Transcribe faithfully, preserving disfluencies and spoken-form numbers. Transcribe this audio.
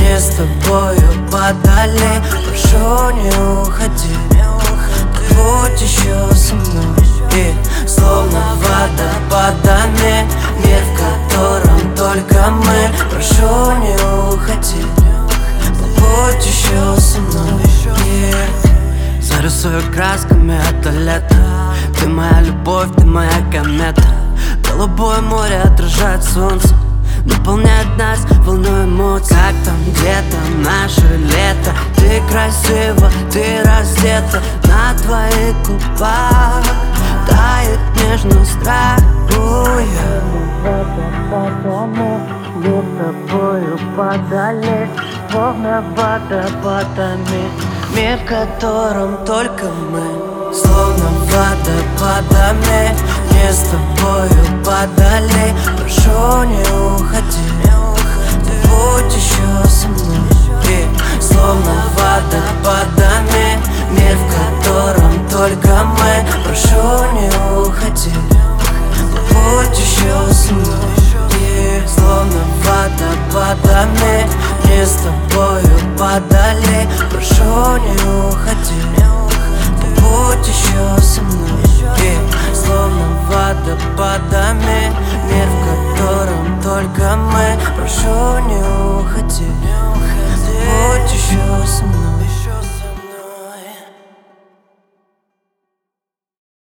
мне с тобою подали. Прошу, не уходи, будь еще со мной. И словно водопадами мир, в котором только мы. Прошу, не уходи, побудь еще со мной. Yeah. Зарисую красками это лето. Ты моя любовь, ты моя комета. Голубое море отражает солнце, наполняет нас волной эмоций. Как там где-то наше лето. Ты красива, ты раздета. На твоих губах тает нежно страх. Мир с тобою подали, словно водопадами. Мир, в котором только мы. Словно водопадами мне с тобою подали. Прошу, не уходи, будь еще со мной. И словно водопадами мир, в котором только мы. Прошу, не уходи, будь еще со мной. И словно водопадами мне с тобою подали. Прошу, не уходи, будь еще со мной. И словно водопадами мир, в котором только мы. Прошу,